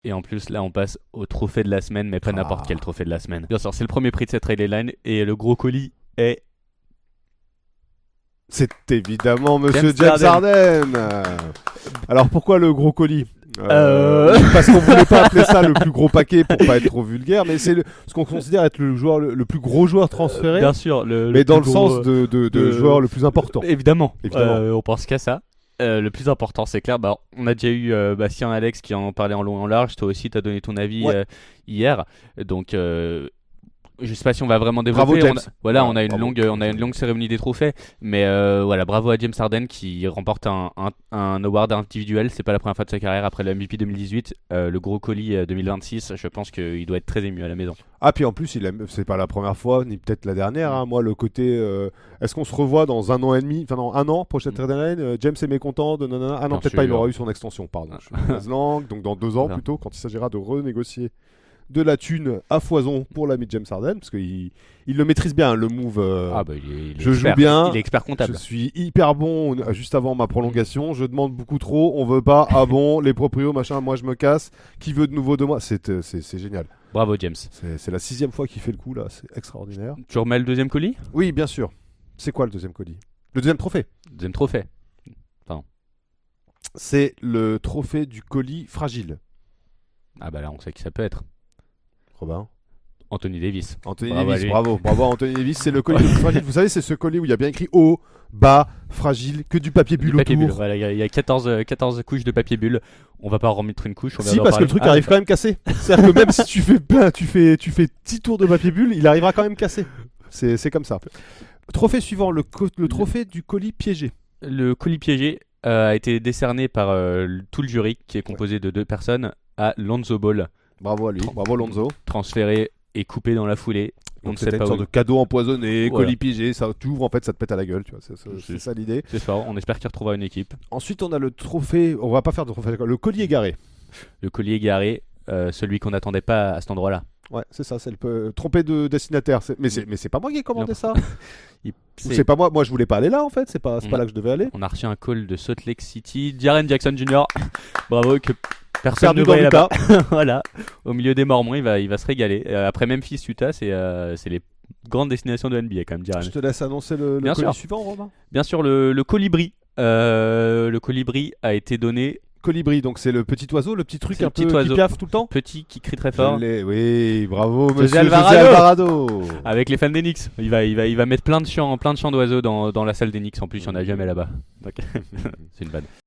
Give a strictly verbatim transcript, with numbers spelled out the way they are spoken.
Et en plus, là, on passe au trophée de la semaine, mais pas Ah. n'importe quel trophée de la semaine. Bien sûr, c'est le premier prix de cette Rally Line et le gros colis est. C'est évidemment Monsieur James James Harden. Alors pourquoi le gros colis Euh. Parce qu'on voulait pas appeler ça le plus gros paquet pour pas être trop vulgaire, mais c'est le- ce qu'on considère être le joueur le, le plus gros joueur transféré, Bien sûr, le. mais le dans plus le gros, sens de, de, de de- joueur le plus important. Évidemment, Évidemment. Euh, on pense qu'à ça. Euh, le plus important, c'est clair. Bah, on a déjà eu euh, Bastien Alex qui en parlait en long et en large. Toi aussi, tu as donné ton avis Ouais. euh, hier. Donc, euh, je sais pas si on va vraiment développer. Bravo, James. On a- voilà, Ouais, on a une bravo. longue, on a une longue cérémonie des trophées. Mais euh, voilà, bravo à James Harden qui remporte un, un, un award individuel. C'est pas la première fois de sa carrière après le M V P deux mille dix-huit, euh, le gros colis euh, deux mille vingt-six. Je pense qu'il doit être très ému à la maison. Ah puis en plus, il aime- c'est pas la première fois, ni peut-être la dernière. Hein. Moi, le côté, euh, est-ce qu'on se revoit dans un an et demi, enfin dans un an prochaine Mm. deadline euh, James est mécontent de nanana. Ah non, Bien peut-être pas. Il sûr. aura eu son extension. Pardon. Je suis une mauvaise langue. Donc dans deux ans Voilà. plutôt, quand il s'agira de renégocier de la thune à foison pour l'ami James Harden, parce qu'il il le maîtrise bien le move. euh, Ah bah, il est, il est je joue expert. bien. Il est expert comptable. Je suis hyper bon euh, juste avant ma prolongation. Je demande beaucoup trop. On veut pas. Ah bon, les proprios, machin. Moi, je me casse. Qui veut de nouveau de moi? C'est euh, c'est c'est génial. Bravo James. C'est c'est la sixième fois qu'il fait le coup là. C'est extraordinaire. Tu remets le deuxième colis? Oui, bien sûr. C'est quoi le deuxième colis? Le deuxième trophée. Deuxième trophée. C'est le trophée du colis fragile. Ah bah là, on sait qui ça peut être. Robin. Anthony Davis. Anthony Bravo à Davis, lui. bravo, bravo à Anthony Davis, c'est le colis le plus fragile. Vous savez, c'est ce colis où il y a bien écrit haut, bas, fragile, que du papier bulle Du papier autour. bulle. Voilà, il y a- il y a quatorze, euh, quatorze couches de papier bulle. On va pas en remettre une couche. On va Si, en parce que parler. le truc Ah, arrive quand même cassé. C'est-à-dire que même si tu fais plein, tu fais, tu fais dix tours de papier bulle, il arrivera quand même cassé. C'est c'est comme ça. Trophée suivant, le, co- le trophée du colis piégé. Le colis piégé euh, a été décerné par euh, le- tout le jury, qui est composé de deux personnes, à Lonzo Ball, Bravo à lui, bravo Lonzo. transféré et coupé dans la foulée. On ne Donc sait c'était pas une sorte où. de cadeau empoisonné, Voilà. colis piégé, ça t'ouvre en fait, ça te pète à la gueule, tu vois. C'est c'est- c'est C'est- ça l'idée. C'est fort. On espère qu'il retrouvera une équipe. Ensuite, on a le trophée. On va pas faire de trophée. Le colis égaré. Le colis égaré, euh, celui qu'on n'attendait pas à cet endroit-là. Ouais, c'est ça, c'est le peu... trompé de destinataire. c'est- Mais c'est mais c'est pas moi qui ai commandé Non. ça. Il- Ou c'est- c'est pas moi. Moi, je voulais pas aller là en fait. C'est pas c'est pas Mm. là que je devais aller. On a reçu un call de Salt Lake City, Jaren Jackson Junior Bravo, que personne Perdu ne dans voyait l'Utah. là-bas. Voilà, au milieu des Mormons, il va, il va se régaler. Euh, après Memphis, Utah, c'est euh, c'est les grandes destinations de N B A quand même, Jaren. Je te laisse annoncer le, le Bien colis sûr. suivant, Robin. Bien sûr, le, le colibri. Euh, le colibri a été donné Colibri, donc c'est le petit oiseau, le petit truc C'est le un peu petit qui oiseau. piaffe tout le temps. petit qui crie très Je fort l'ai, oui, bravo, José monsieur Alvarado. José Alvarado. avec les fans des Knicks. Il va, il va, il va mettre plein de chants, plein de chants d'oiseaux dans, dans la salle des Knicks. En plus, il n'y en a jamais là-bas. Donc, c'est une vanne.